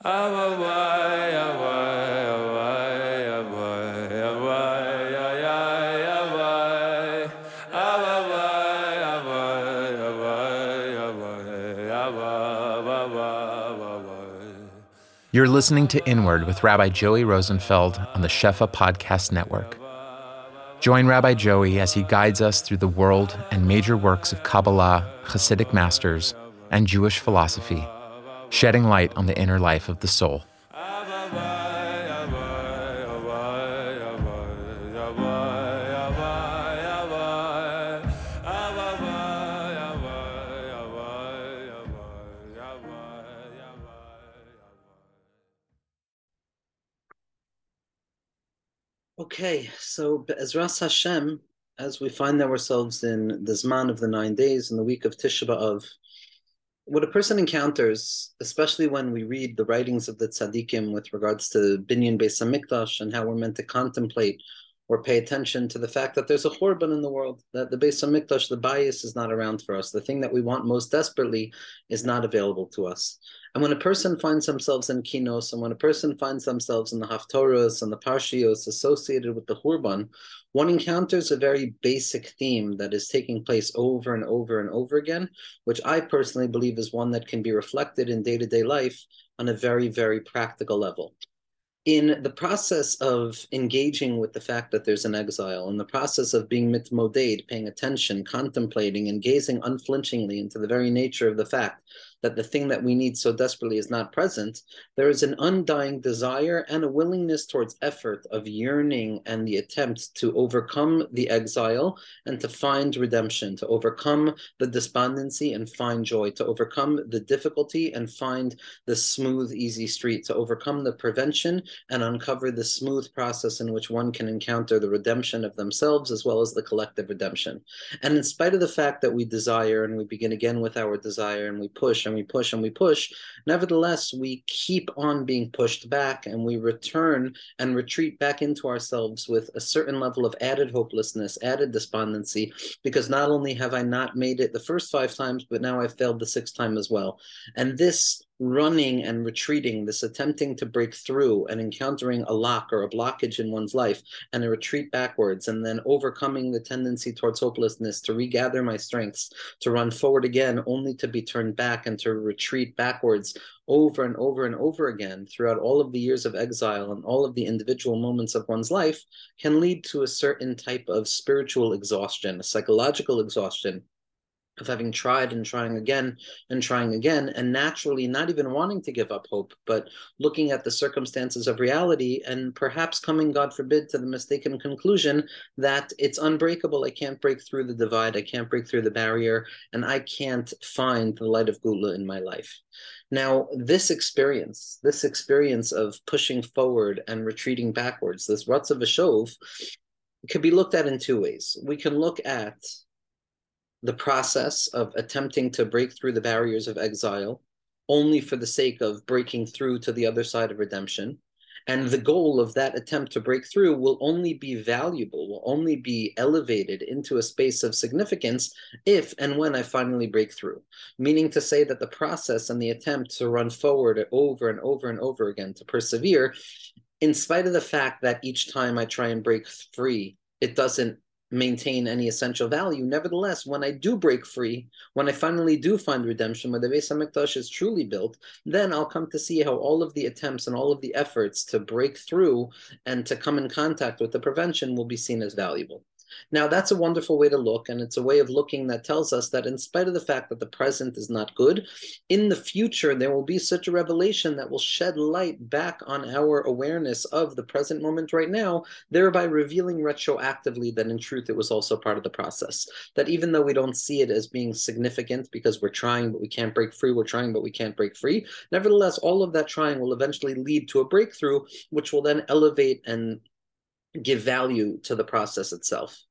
You're listening to Inward with Rabbi Joey Rosenfeld on the Shefa Podcast Network. Join Rabbi Joey as he guides us through the world and major works of Kabbalah, Hasidic masters, and Jewish philosophy, shedding light on the inner life of the soul. Okay, so Be'ezras Hashem, as we find ourselves in the Zman of the 9 days, in the week of Tisha B'Av, what a person encounters, especially when we read the writings of the tzaddikim with regards to Binyan Beis HaMikdash and how we're meant to contemplate or pay attention to the fact that there's a Churban in the world, that the Beis HaMikdash, the bias is not around for us. The thing that we want most desperately is not available to us. And when a person finds themselves in Kinos, and when a person finds themselves in the Haftorahs and the Parshios associated with the Churban, one encounters a very basic theme that is taking place over and over and over again, which I personally believe is one that can be reflected in day-to-day life on a very, very practical level. In the process of engaging with the fact that there's an exile, in the process of being mitmoded, paying attention, contemplating, and gazing unflinchingly into the very nature of the fact that the thing that we need so desperately is not present, there is an undying desire and a willingness towards effort of yearning and the attempt to overcome the exile and to find redemption, to overcome the despondency and find joy, to overcome the difficulty and find the smooth, easy street, to overcome the prevention and uncover the smooth process in which one can encounter the redemption of themselves as well as the collective redemption. And in spite of the fact that we desire, and we begin again with our desire, and we push and we push and we push, nevertheless, we keep on being pushed back, and we return and retreat back into ourselves with a certain level of added hopelessness, added despondency, because not only have I not made it the first 5 times, but now I've failed the 6th time as well. And this running and retreating, this attempting to break through and encountering a lock or a blockage in one's life and a retreat backwards, and then overcoming the tendency towards hopelessness, to regather my strengths, to run forward again, only to be turned back and to retreat backwards over and over and over again throughout all of the years of exile and all of the individual moments of one's life, can lead to a certain type of spiritual exhaustion, a psychological exhaustion, of having tried and trying again, and naturally not even wanting to give up hope, but looking at the circumstances of reality and perhaps coming, God forbid, to the mistaken conclusion that it's unbreakable. I can't break through the divide, I can't break through the barrier, and I can't find the light of Gula in my life. Now, this experience of pushing forward and retreating backwards, this Ratzav V'Shov, could be looked at in 2 ways. We can look at the process of attempting to break through the barriers of exile only for the sake of breaking through to the other side of redemption. And the goal of that attempt to break through will only be valuable, will only be elevated into a space of significance if and when I finally break through. Meaning to say that the process and the attempt to run forward over and over and over again, to persevere, in spite of the fact that each time I try and break free, it doesn't maintain any essential value. Nevertheless, when I do break free, when I finally do find redemption, when the Beis HaMikdash is truly built, then I'll come to see how all of the attempts and all of the efforts to break through and to come in contact with the prevention will be seen as valuable. Now, that's a wonderful way to look, and it's a way of looking that tells us that in spite of the fact that the present is not good, in the future there will be such a revelation that will shed light back on our awareness of the present moment right now, thereby revealing retroactively that in truth it was also part of the process. That even though we don't see it as being significant because we're trying but we can't break free, we're trying but we can't break free, nevertheless all of that trying will eventually lead to a breakthrough, which will then elevate and give value to the process itself.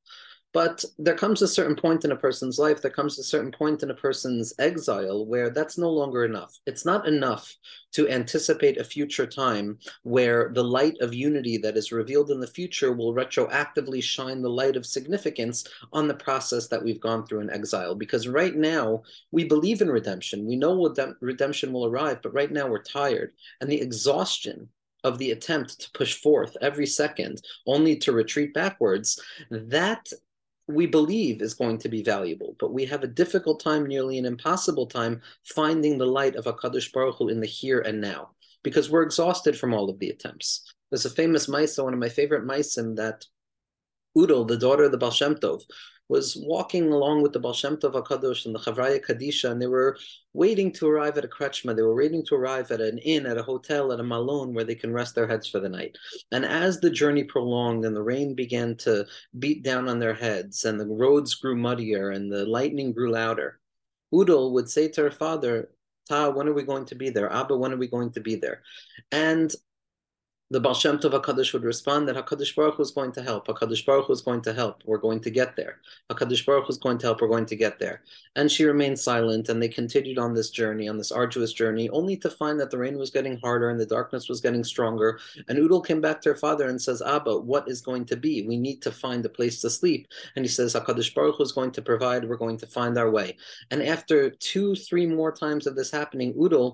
But there comes a certain point in a person's life, there comes a certain point in a person's exile where that's no longer enough. It's not enough to anticipate a future time where the light of unity that is revealed in the future will retroactively shine the light of significance on the process that we've gone through in exile. Because right now, we believe in redemption. We know redemption will arrive, but right now we're tired. And the exhaustion of the attempt to push forth every second only to retreat backwards, that we believe is going to be valuable, but we have a difficult time, nearly an impossible time, finding the light of HaKadosh Baruch Hu in the here and now, because we're exhausted from all of the attempts. There's a famous Maisa, one of my favorite Maisim, that Udal, the daughter of the Baal Shem Tov, was walking along with the Baal Shem Tov HaKadosh and the Chavraya Kadisha, and they were waiting to arrive at a krechma. They were waiting to arrive at an inn, at a hotel, at a malon where they can rest their heads for the night. And as the journey prolonged and the rain began to beat down on their heads and the roads grew muddier and the lightning grew louder, Udal would say to her father, Ta, when are we going to be there? Abba, when are we going to be there? And the Baal Shem Tov HaKadosh would respond that HaKadosh Baruch Hu is going to help. HaKadosh Baruch Hu is going to help. We're going to get there. HaKadosh Baruch Hu is going to help. We're going to get there. And she remained silent, and they continued on this journey, on this arduous journey, only to find that the rain was getting harder and the darkness was getting stronger. And Udal came back to her father and says, Abba, what is going to be? We need to find a place to sleep. And he says, HaKadosh Baruch Hu is going to provide. We're going to find our way. And after 2-3 more times of this happening, Udal,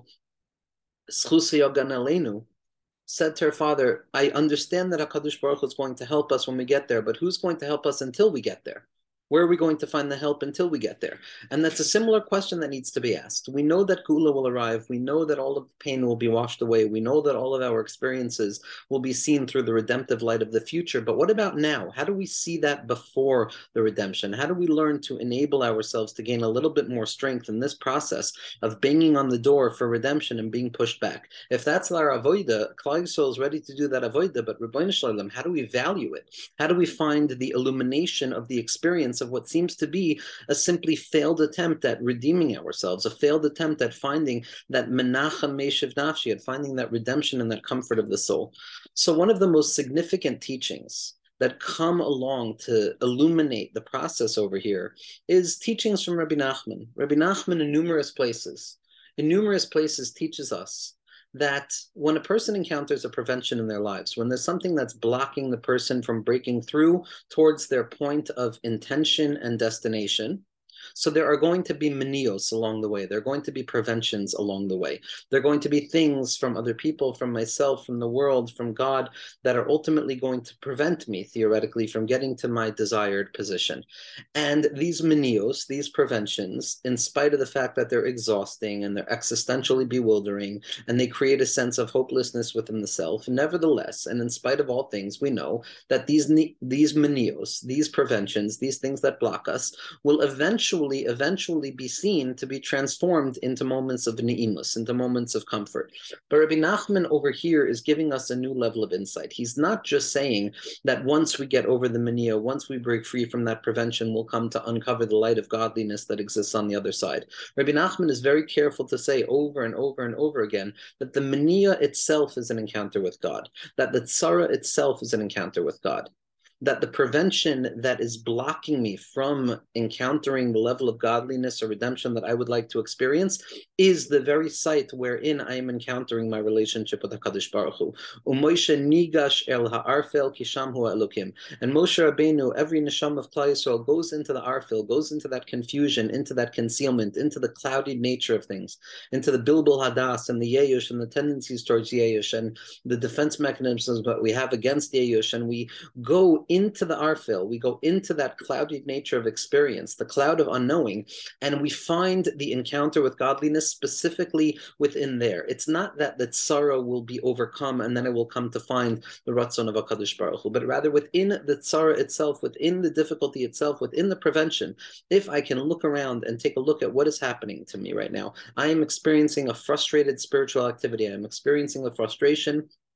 Schus Yogan Aleinu, said to her father, I understand that HaKadosh Baruch Hu is going to help us when we get there, but who's going to help us until we get there? Where are we going to find the help until we get there? And that's a similar question that needs to be asked. We know that Geula will arrive. We know that all of the pain will be washed away. We know that all of our experiences will be seen through the redemptive light of the future. But what about now? How do we see that before the redemption? How do we learn to enable ourselves to gain a little bit more strength in this process of banging on the door for redemption and being pushed back? If that's our avoida, Klal Yisrael is ready to do that avoida, but Ribbono Shel Olam, how do we value it? How do we find the illumination of the experience of what seems to be a simply failed attempt at redeeming ourselves, a failed attempt at finding that menachem meshiv nafshi, at finding that redemption and that comfort of the soul? So one of the most significant teachings that come along to illuminate the process over here is teachings from Rabbi Nachman. Rabbi Nachman in numerous places teaches us that when a person encounters a prevention in their lives, when there's something that's blocking the person from breaking through towards their point of intention and destination, so there are going to be menios along the way. There are going to be preventions along the way. There are going to be things from other people, from myself, from the world, from God, that are ultimately going to prevent me, theoretically, from getting to my desired position. And these menios, these preventions, in spite of the fact that they're exhausting and they're existentially bewildering, and they create a sense of hopelessness within the self, nevertheless, and in spite of all things, we know that these menios, these preventions, these things that block us, will eventually be seen to be transformed into moments of ne'imus, into moments of comfort. But Rabbi Nachman over here is giving us a new level of insight. He's not just saying that once we get over the menio, once we break free from that prevention, we'll come to uncover the light of godliness that exists on the other side. Rabbi Nachman is very careful to say over and over and over again that the menia itself is an encounter with God, that the tzara itself is an encounter with God, that the prevention that is blocking me from encountering the level of godliness or redemption that I would like to experience is the very site wherein I am encountering my relationship with HaKadosh Baruch Hu. Moshe nigash el ha'arfel kisham hu Elokim. And Moshe Rabbeinu, every neshama of Klal Yisrael, goes into the arfel, goes into that confusion, into that concealment, into the clouded nature of things, into the bilbul hadas and the yeyush and the tendencies towards yeyush and the defense mechanisms that we have against yeyush, and we go into the arfil, we go into that clouded nature of experience, the cloud of unknowing, and we find the encounter with godliness specifically within there. It's not that the tzara will be overcome and then I will come to find the ratzon of HaKadosh Baruch Hu, but rather within the tzara itself, within the difficulty itself, within the prevention, if I can look around and take a look at what is happening to me right now. I am experiencing a frustrated spiritual activity. I am experiencing a frustration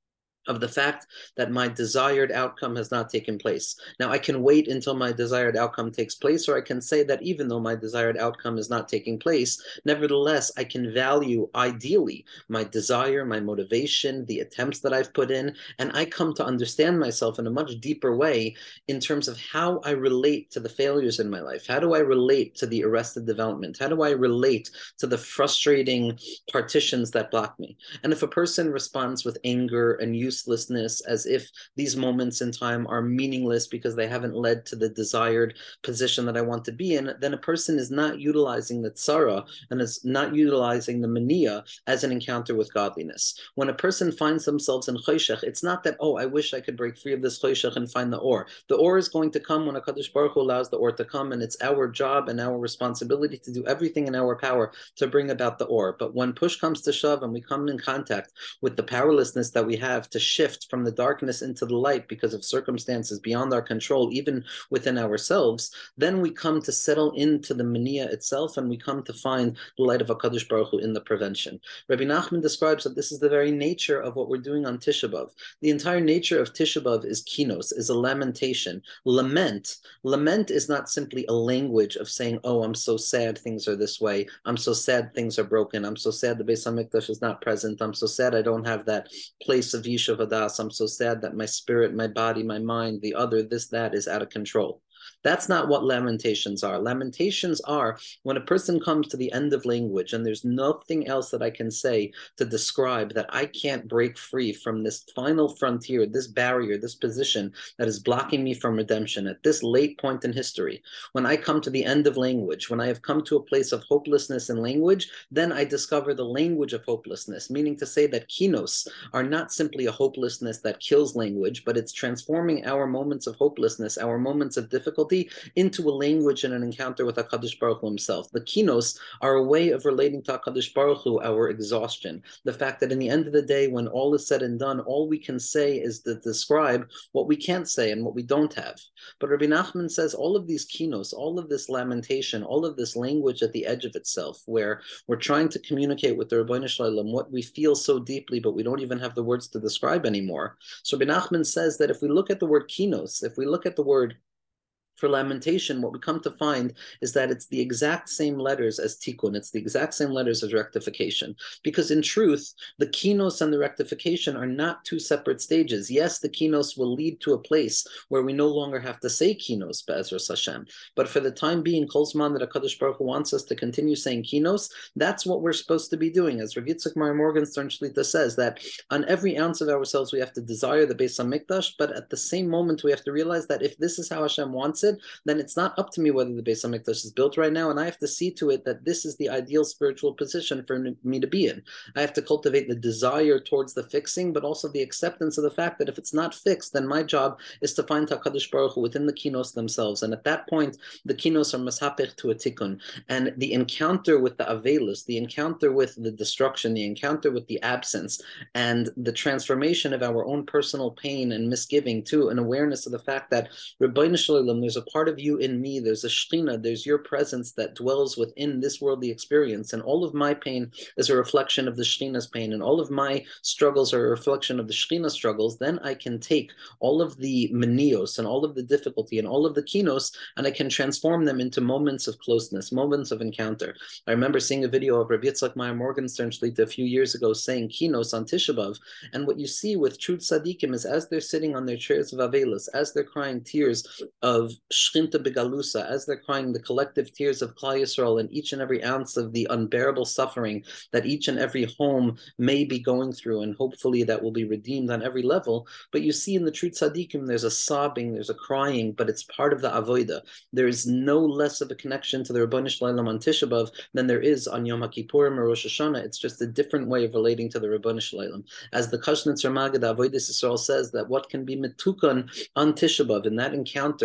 of the fact that my desired outcome has not taken place. Now, I can wait until my desired outcome takes place, or I can say that even though my desired outcome is not taking place, nevertheless, I can value ideally my desire, my motivation, the attempts that I've put in, and I come to understand myself in a much deeper way in terms of how I relate to the failures in my life. How do I relate to the arrested development? How do I relate to the frustrating partitions that block me? And if a person responds with anger and uselessness, as if these moments in time are meaningless because they haven't led to the desired position that I want to be in, then a person is not utilizing the tzara and is not utilizing the mania as an encounter with godliness. When a person finds themselves in choshech, it's not that, oh, I wish I could break free of this choshech and find the or. The or is going to come when HaKadosh Baruch Hu allows the or to come, and it's our job and our responsibility to do everything in our power to bring about the or. But when push comes to shove and we come in contact with the powerlessness that we have to shift from the darkness into the light because of circumstances beyond our control, even within ourselves, then we come to settle into the mania itself, and we come to find the light of HaKadosh Baruch Hu in the prevention. Rabbi Nachman describes that this is the very nature of what we're doing on Tisha B'Av. The entire nature of Tisha B'Av is kinos, is a lamentation. Lament is not simply a language of saying, oh, I'm so sad things are this way. I'm so sad things are broken. I'm so sad the Beis HaMikdash is not present. I'm so sad I don't have that place of Yishuv Hadas. I'm so sad that my spirit, my body, my mind, the other, this, that is out of control. That's not what lamentations are. Lamentations are when a person comes to the end of language and there's nothing else that I can say to describe that I can't break free from this final frontier, this barrier, this position that is blocking me from redemption at this late point in history. When I come to the end of language, when I have come to a place of hopelessness in language, then I discover the language of hopelessness, meaning to say that kinos are not simply a hopelessness that kills language, but it's transforming our moments of hopelessness, our moments of difficulty, into a language and an encounter with HaKadosh Baruch Hu himself. The kinos are a way of relating to HaKadosh Baruch Hu, our exhaustion. The fact that in the end of the day, when all is said and done, all we can say is to describe what we can't say and what we don't have. But Rabbi Nachman says all of these kinos, all of this lamentation, all of this language at the edge of itself, where we're trying to communicate with the Ribbono Shel Olam what we feel so deeply, but we don't even have the words to describe anymore. So Rabbi Nachman says that if we look at the word kinos, if we look at the word for lamentation, what we come to find is that it's the exact same letters as tikkun. It's the exact same letters as rectification. Because in truth, the kinos and the rectification are not two separate stages. Yes, the kinos will lead to a place where we no longer have to say kinos, be'ezras Hashem. But for the time being, kol zman that HaKadosh Baruch Hu wants us to continue saying kinos, that's what we're supposed to be doing. As Rav Yitzchak Meir Morgenstern Shlita says, that on every ounce of ourselves, we have to desire the Beis HaMikdash, but at the same moment, we have to realize that if this is how Hashem wants it, then it's not up to me whether the Beis HaMikdash is built right now, and I have to see to it that this is the ideal spiritual position for me to be in. I have to cultivate the desire towards the fixing, but also the acceptance of the fact that if it's not fixed, then my job is to find HaKadosh Baruch Hu within the kinos themselves. And at that point, the kinos are mashapech to a tikkun. And the encounter with the avelus, the encounter with the destruction, the encounter with the absence, and the transformation of our own personal pain and misgiving to an awareness of the fact that Ribbono Shel Olam, there's a part of you in me, there's a Shekhinah, there's your presence that dwells within this worldly experience, and all of my pain is a reflection of the Shekhinah's pain, and all of my struggles are a reflection of the Shekhinah's struggles. Then I can take all of the manios and all of the difficulty and all of the kinos, and I can transform them into moments of closeness, moments of encounter. I remember seeing a video of Rav Yitzchak Meir Morgenstern Shlita a few years ago saying kinos on Tisha B'Av, and what you see with true tzaddikim is as they're sitting on their chairs of avelus, as they're crying tears of Shchinta Begalusa, as they're crying the collective tears of Klal Yisrael and each and every ounce of the unbearable suffering that each and every home may be going through, and hopefully that will be redeemed on every level. But you see in the true tzaddikim, there's a sobbing, there's a crying, but it's part of the avodah. There is no less of a connection to the Ribbono Shel Olam on Tisha B'Av than there is on Yom HaKippurim or Rosh Hashanah. It's just a different way of relating to the Ribbono Shel Olam. As the Kashnitzer Maggid Avodas Yisrael says, that what can be metukan on Tisha B'Av in that encounter with the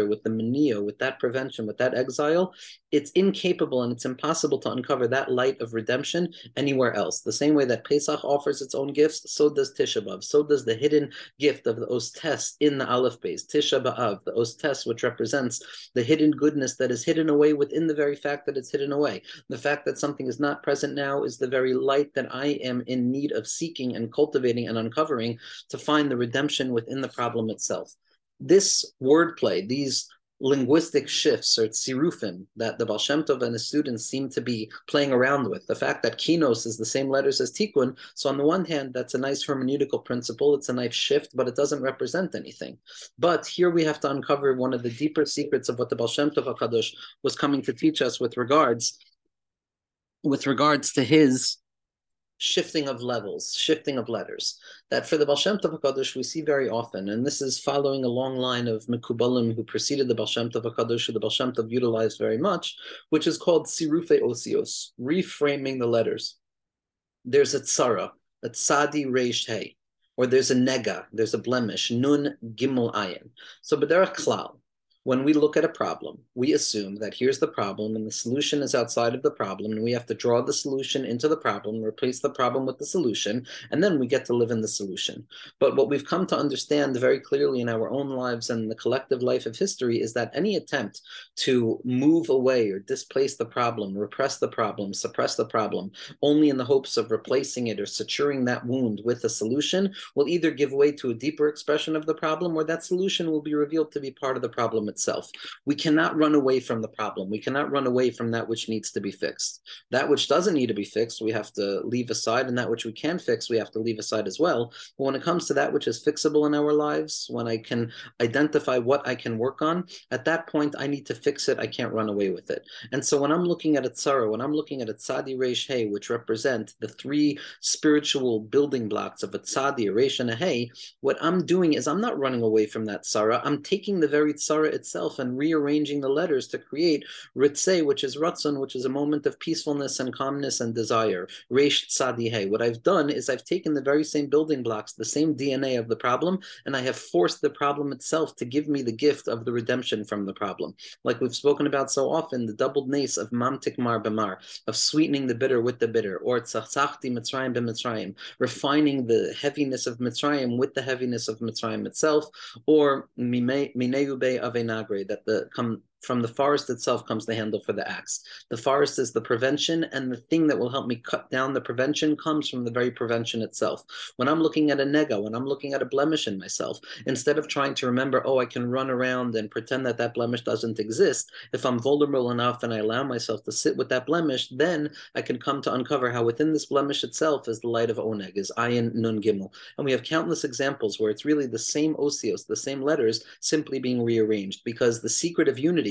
menio, with that prevention, with that exile, it's incapable and it's impossible to uncover that light of redemption anywhere else. The same way that Pesach offers its own gifts, so does Tisha B'Av. So does the hidden gift of the Ostes in the Aleph base, Tisha B'Av, the Ostes, which represents the hidden goodness that is hidden away within the very fact that it's hidden away. The fact that something is not present now is the very light that I am in need of seeking and cultivating and uncovering to find the redemption within the problem itself. This wordplay, these linguistic shifts or tsirufim that the Baal Shem Tov and his students seem to be playing around with. The fact that kinos is the same letters as tikkun. So on the one hand, that's a nice hermeneutical principle. It's a nice shift, but it doesn't represent anything. But here we have to uncover one of the deeper secrets of what the Baal Shem Tov HaKadosh was coming to teach us with regards to his shifting of levels, shifting of letters, that for the Baal Shem Tov HaKadosh we see very often, and this is following a long line of Mekubalim who preceded the Baal Shem Tov HaKadosh, who the Baal Shem Tov utilized very much, which is called Sirufe Osios, reframing the letters. There's a tzara, a tzadi reish hey, or there's a nega, there's a blemish, nun gimel ayin. So b'derech klal, when we look at a problem, we assume that here's the problem and the solution is outside of the problem, and we have to draw the solution into the problem, replace the problem with the solution, and then we get to live in the solution. But what we've come to understand very clearly in our own lives and the collective life of history is that any attempt to move away or displace the problem, repress the problem, suppress the problem, only in the hopes of replacing it or suturing that wound with a solution will either give way to a deeper expression of the problem, or that solution will be revealed to be part of the problem itself. We cannot run away from the problem. We cannot run away from that which needs to be fixed. That which doesn't need to be fixed, we have to leave aside, and that which we can fix, we have to leave aside as well. But when it comes to that which is fixable in our lives, when I can identify what I can work on, at that point, I need to fix it. I can't run away with it. And so when I'm looking at a tzara, when I'm looking at a tzadi reish hey, which represent the three spiritual building blocks of a tzadi, a reish, and a hey, what I'm doing is I'm not running away from that tzara. I'm taking the very tzara itself and rearranging the letters to create ritzeh, which is ratzon, which is a moment of peacefulness and calmness and desire. Reish tzadi hey. What I've done is I've taken the very same building blocks, the same DNA of the problem, and I have forced the problem itself to give me the gift of the redemption from the problem. Like we've spoken about so often, the doubled nace of mamtik mar b'mar, of sweetening the bitter with the bitter, or tzachti mitzrayim b'mitzrayim, refining the heaviness of Mitzrayim with the heaviness of Mitzrayim itself, or mineu be avena, that from the forest itself comes the handle for the axe. The forest is the prevention, and the thing that will help me cut down the prevention comes from the very prevention itself. When I'm looking at a nega, when I'm looking at a blemish in myself, instead of trying to remember, oh, I can run around and pretend that that blemish doesn't exist, if I'm vulnerable enough and I allow myself to sit with that blemish, then I can come to uncover how within this blemish itself is the light of oneg, is ayin nun gimel. And we have countless examples where it's really the same osios, the same letters, simply being rearranged, because the secret of unity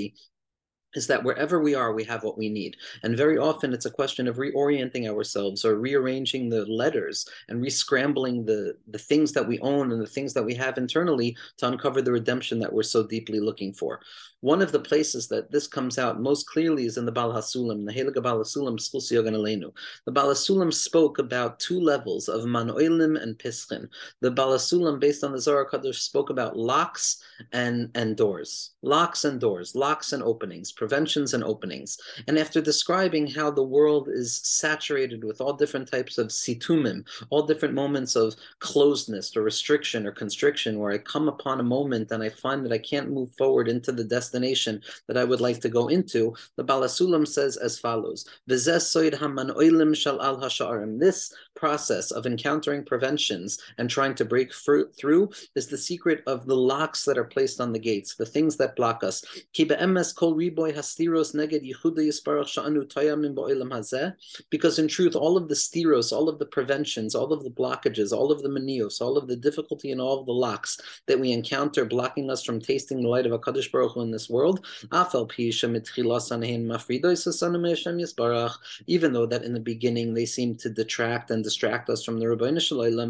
is that wherever we are, we have what we need. And very often it's a question of reorienting ourselves or rearranging the letters and re-scrambling the things that we own and the things that we have internally to uncover the redemption that we're so deeply looking for. One of the places that this comes out most clearly is in the Baal HaSulam, the Heilige Baal HaSulam, Schus Yogan Aleinu. The Baal HaSulam spoke about two levels of Manoilim and Pischin. The Baal HaSulam, based on the Zohar Kadosh, spoke about locks and doors. Locks and doors, locks and openings, preventions and openings. And after describing how the world is saturated with all different types of situmim, all different moments of closedness or restriction or constriction, where I come upon a moment and I find that I can't move forward into the destination that I would like to go into, the Baal HaSulam says as follows: this process of encountering preventions and trying to break through is the secret of the locks that are placed on the gates, the things that block us. Because in truth, all of the stiros, all of the preventions, all of the blockages, all of the manios, all of the difficulty and all of the locks that we encounter blocking us from tasting the light of HaKadosh Baruch Hu in this world, even though that in the beginning they seem to detract and distract us from the Rebbeinu Shalom,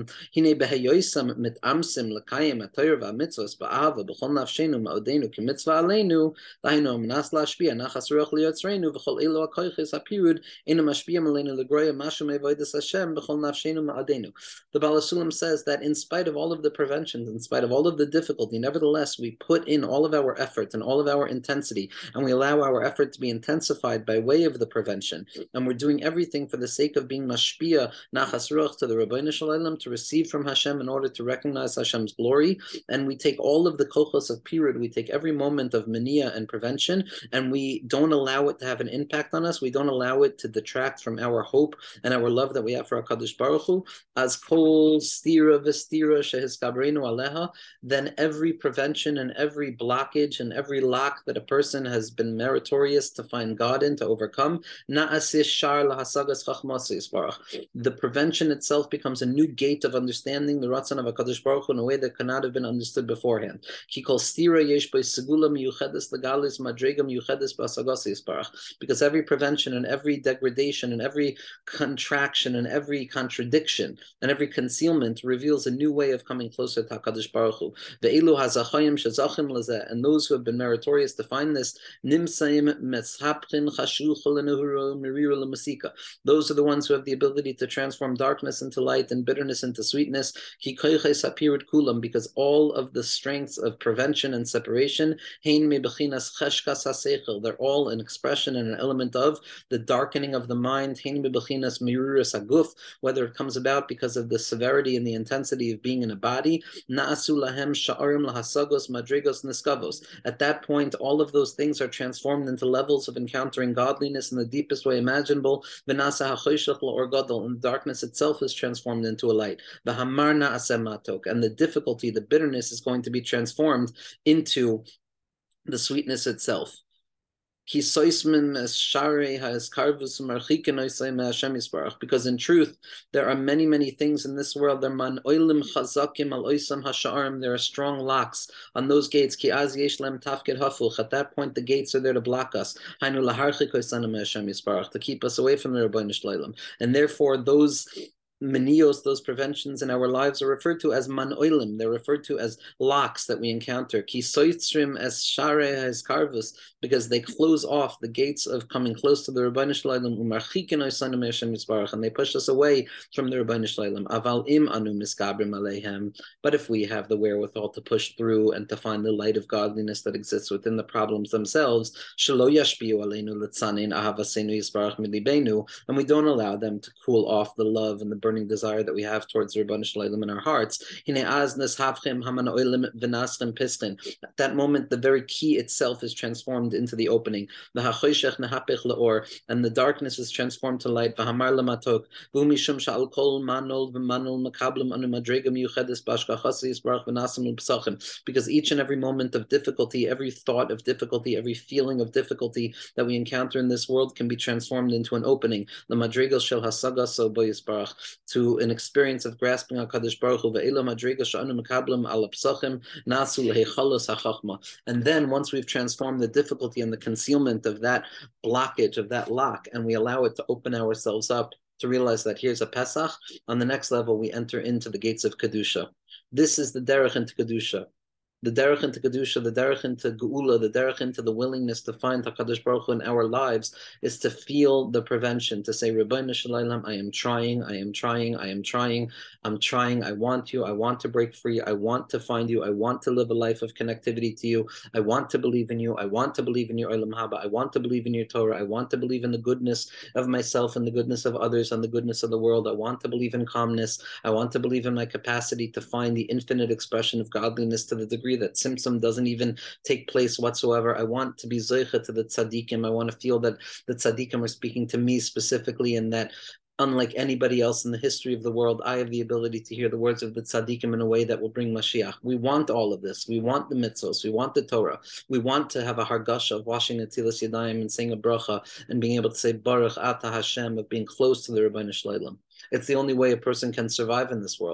להשפיע, נחס רוח ליוצרנו, וכל אלו הכויכס הפירוד, אינו משפיע עלינו לגרויה משהו מעבודת השם, בכל נפשנו מעדנו. The Baal HaSulam says that in spite of all of the preventions, in spite of all of the difficulty, nevertheless, we put in all of our effort and all of our intensity, and we allow our effort to be intensified by way of the prevention. And we're doing everything for the sake of being mashpia, nachas ruach, to the Rabbeinu Shalom, to receive from Hashem in order to recognize Hashem's glory. And we take all of the kochos of pirud, we take every moment of mania and prevention, and we don't allow it to have an impact on us. We don't allow it to detract from our hope and our love that we have for HaKadosh Baruch Hu. As kol stira v'stira shehiskabrenu aleha, then every prevention and every blockage and every lock that a person has been meritorious to find God in, to overcome, na'aseh shar lahasagas chachmas yisbarach. The prevention itself becomes a new gate of understanding the Ratzon of HaKadosh Baruch Hu in a way that cannot have been understood beforehand. Ki kol stira yesh bo segula miyuchedes legalis madrega miyuchedes b'asagas yisbarach. Because every prevention and every degradation and every contraction and every contradiction and every concealment reveals a new way of coming closer to HaKadosh Baruch Hu. Ve'elu hazachayim shezachim lezeh, and those who have been meritorious to find this, nimsaim meshapchin chashuch lenuhuru miriru lemasika. Those are the ones who have the ability to transform darkness into light and bitterness into sweetness. Ki koiches hapirud kulam, because all of the strengths of prevention and separation, hein me bechinas cheshkas haseichel, they're all an expression and an element of the darkening of the mind. Hein me bechinas miruras haguf, whether it comes about because of the severity and the intensity of being in a body. Na'asu lahem sha'arim lahasagos madrigos niskavos. At that point, all of those things are transformed into levels of encountering godliness in the deepest way imaginable. V'nasa ha'choshech la'or gadol, and darkness itself is transformed into a light. V'hamar na'aseh matok, and the difficulty, the bitterness is going to be transformed into the sweetness itself. Because in truth, there are many, many things in this world. There are strong locks on those gates. At that point, the gates are there to block us, to keep us away from the Rebbeinu Shalom. And therefore, those manios, those preventions in our lives, are referred to as man oilim. They're referred to as locks that we encounter. Ki soitzrim es share es karvus, because they close off the gates of coming close to the Rebbeinu Shalom, umarchikin oisanim Hashem Yisbarach, and they push us away from the Rebbeinu Shalom. Aval im anu miskabrim aleihem. But if we have the wherewithal to push through and to find the light of godliness that exists within the problems themselves, shelo yashpiu aleinu litzanin ahavasenu Yisbarach milibenu, and we don't allow them to cool off the love and the burning desire that we have towards the Rebbeinu Shalom in our hearts. At that moment, the very key itself is transformed into the opening. And the darkness is transformed to light. Because each and every moment of difficulty, every thought of difficulty, every feeling of difficulty that we encounter in this world can be transformed into an opening. To an experience of grasping HaKadosh Baruch Hu, and then once we've transformed the difficulty and the concealment of that blockage, of that lock, and we allow it to open ourselves up to realize that here's a Pesach, on the next level we enter into the gates of Kedusha. This is the derech into Kedusha. The derech into Kedusha, the derech into Geula, the derech into the willingness to find HaKadosh Baruch Hu in our lives is to feel the prevention, to say, Rebbeinu Shalom, I am trying, I'm trying, I want you, I want to break free, I want to find you, I want to live a life of connectivity to you, I want to believe in you, I want to believe in your Olam Haba, I want to believe in your Torah, I want to believe in the goodness of myself and the goodness of others and the goodness of the world, I want to believe in calmness, I want to believe in my capacity to find the infinite expression of godliness to the degree that symptom doesn't even take place whatsoever. I want to be zoicha to the tzaddikim. I want to feel that the tzaddikim are speaking to me specifically, and that unlike anybody else in the history of the world, I have the ability to hear the words of the tzaddikim in a way that will bring Mashiach. We want all of this. We want the mitzvos. We want the Torah. We want to have a hargasha of washing the Tzilas Yadayim and saying a bracha and being able to say Baruch Ata Hashem, of being close to the Rebbeinu Shalom. It's the only way a person can survive in this world.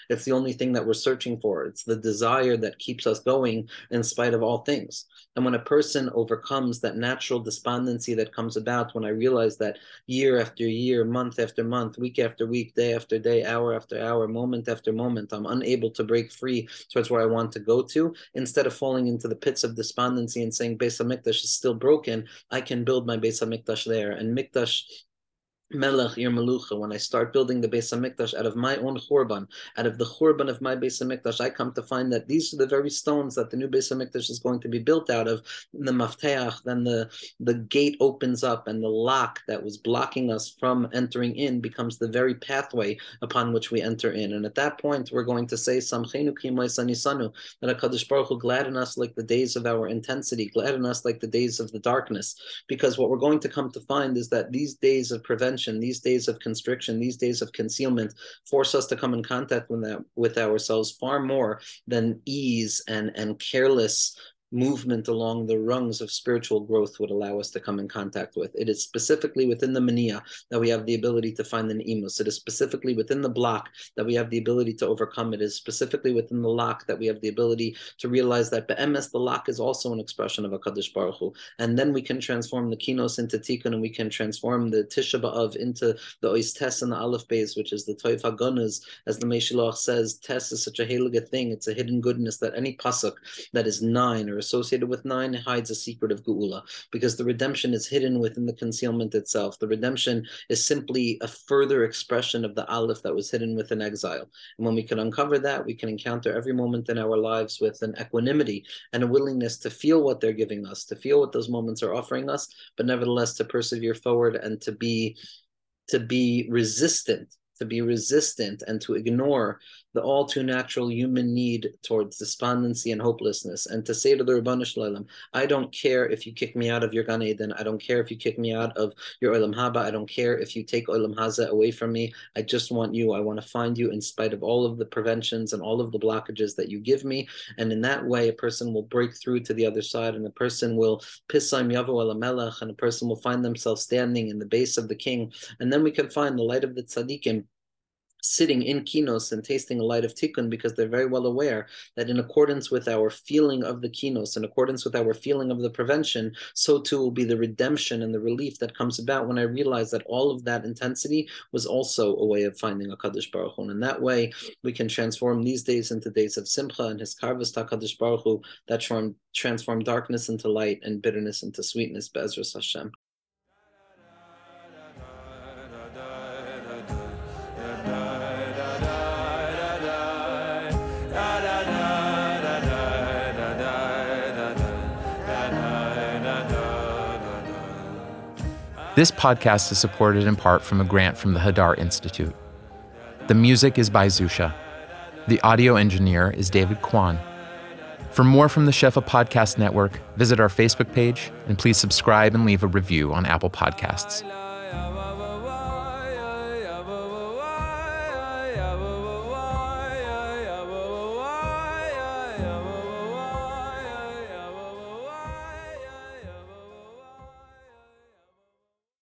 It's the only thing that we're searching for. It's the desire that keeps us going in spite of all things. And when a person overcomes that natural despondency that comes about when I realize that year after year, month after month, week after week, day after day, hour after hour, moment after moment, I'm unable to break free towards where I want to go to, instead of falling into the pits of despondency and saying Beis HaMikdash is still broken, I can build my Beis HaMikdash there. And Mikdash Melech Ir Melucha, when I start building the Beis HaMikdash out of my own Churban, out of the Churban of my Beis HaMikdash, I come to find that these are the very stones that the new Beis HaMikdash is going to be built out of. The Mafteach, then the gate opens up, and the lock that was blocking us from entering in becomes the very pathway upon which we enter in. And at that point, we're going to say, Samchenu ki moisanisanu, that HaKadosh Baruch Hu gladden us like the days of our intensity, gladden us like the days of the darkness. Because what we're going to come to find is that these days of prevention, these days of constriction, these days of concealment force us to come in contact with ourselves far more than ease and careless movement along the rungs of spiritual growth would allow us to come in contact with. It is specifically within the Mania that we have the ability to find an imus. It is specifically within the block that we have the ability to overcome. It is specifically within the lock that we have the ability to realize that be'emes, the lock is also an expression of HaKadosh Baruch Hu. And then we can transform the kinos into tikkun, and we can transform the Tisha B'Av into the ois tes and the aleph beis, which is the toif hagonas. As the Meshilach says, tes is such a heilige thing. It's a hidden goodness that any pasuk that is 9 or associated with 9 hides a secret of Geula, because the redemption is hidden within the concealment itself. The redemption is simply a further expression of the Aleph that was hidden within exile. And when we can uncover that, we can encounter every moment in our lives with an equanimity and a willingness to feel what they're giving us, to feel what those moments are offering us, but nevertheless to persevere forward and to be resistant and to ignore the all too natural human need towards despondency and hopelessness, and to say to the Ribono Shel Olam, I don't care if you kick me out of your Gan Eden, I don't care if you kick me out of your Olam Haba, I don't care if you take Olam Haza away from me, I just want you, I want to find you in spite of all of the preventions and all of the blockages that you give me. And in that way, a person will break through to the other side, and a person will Pisayim Yavo El HaMelech, and a person will find themselves standing in the base of the king. And then we can find the light of the tzaddikim sitting in kinos and tasting a light of tikkun, because they're very well aware that in accordance with our feeling of the kinos, in accordance with our feeling of the prevention, so too will be the redemption and the relief that comes about when I realize that all of that intensity was also a way of finding HaKadosh Baruch Hu. And in that way, we can transform these days into days of simcha and his karvus HaKadosh Baruch Hu that transform darkness into light and bitterness into sweetness, Be'ezras Hashem. This podcast is supported in part from a grant from the Hadar Institute. The music is by Zusha. The audio engineer is David Kwan. For more from the Shefa Podcast Network, visit our Facebook page, and please subscribe and leave a review on Apple Podcasts.